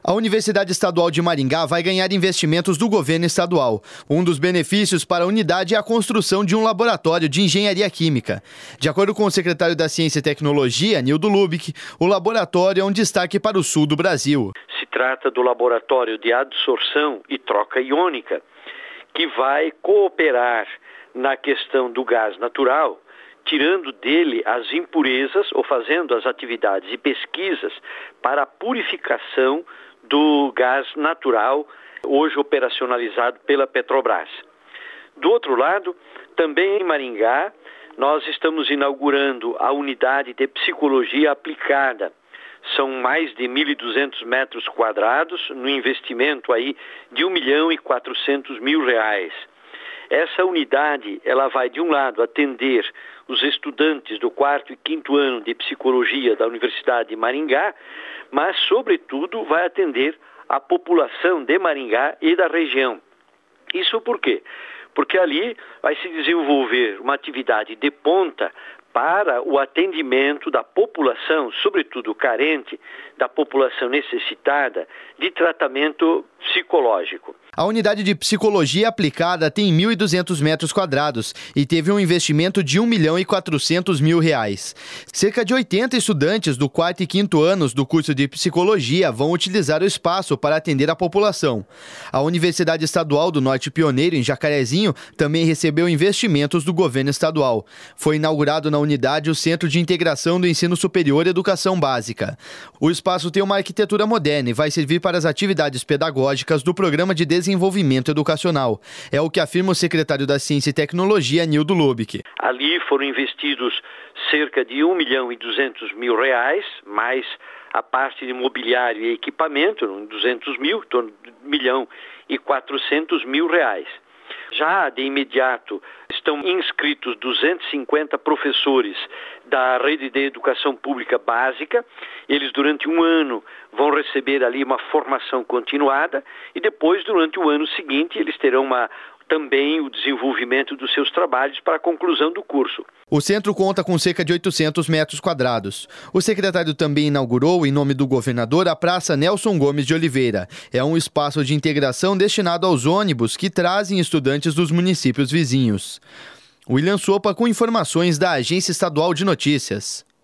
A Universidade Estadual de Maringá vai ganhar investimentos do governo estadual. Um dos benefícios para a unidade é a construção de um laboratório de engenharia química. De acordo com o secretário da Ciência e Tecnologia, Nildo Lubick, o laboratório é um destaque para o sul do Brasil. Se trata do laboratório de adsorção e troca iônica, que vai cooperar na questão do gás natural, tirando dele as impurezas ou fazendo as atividades e pesquisas para a purificação do gás natural, hoje operacionalizado pela Petrobras. Do outro lado, também em Maringá, nós estamos inaugurando a unidade de psicologia aplicada. São mais de 1.200 metros quadrados, no investimento aí de R$1.400.000. Essa unidade, ela vai, de um lado, atender os estudantes do 4º e 5º ano de psicologia da Universidade de Maringá, mas, sobretudo, vai atender a população de Maringá e da região. Isso por quê? Porque ali vai se desenvolver uma atividade de ponta para o atendimento da população, sobretudo carente, da população necessitada de tratamento psicológico. A unidade de psicologia aplicada tem 1.200 metros quadrados e teve um investimento de R$1.400.000. Cerca de 80 estudantes do 4º e 5º anos do curso de psicologia vão utilizar o espaço para atender a população. A Universidade Estadual do Norte Pioneiro, em Jacarezinho, também recebeu investimentos do governo estadual. Foi inaugurado na unidade o Centro de Integração do Ensino Superior e Educação Básica. O espaço tem uma arquitetura moderna e vai servir para as atividades pedagógicas do Programa de Desenvolvimento Educacional. É o que afirma o secretário da Ciência e Tecnologia, Nildo Lubick. Ali foram investidos cerca de R$1.200.000, mais a parte de mobiliário e equipamento, 200 mil, em torno de R$1.400.000. Já de imediato estão inscritos 250 professores da rede de educação pública básica. Eles durante um ano vão receber ali uma formação continuada e depois, durante o ano seguinte, eles terão também o desenvolvimento dos seus trabalhos para a conclusão do curso. O centro conta com cerca de 800 metros quadrados. O secretário também inaugurou, em nome do governador, a Praça Nelson Gomes de Oliveira. É um espaço de integração destinado aos ônibus que trazem estudantes dos municípios vizinhos. William Sopa com informações da Agência Estadual de Notícias.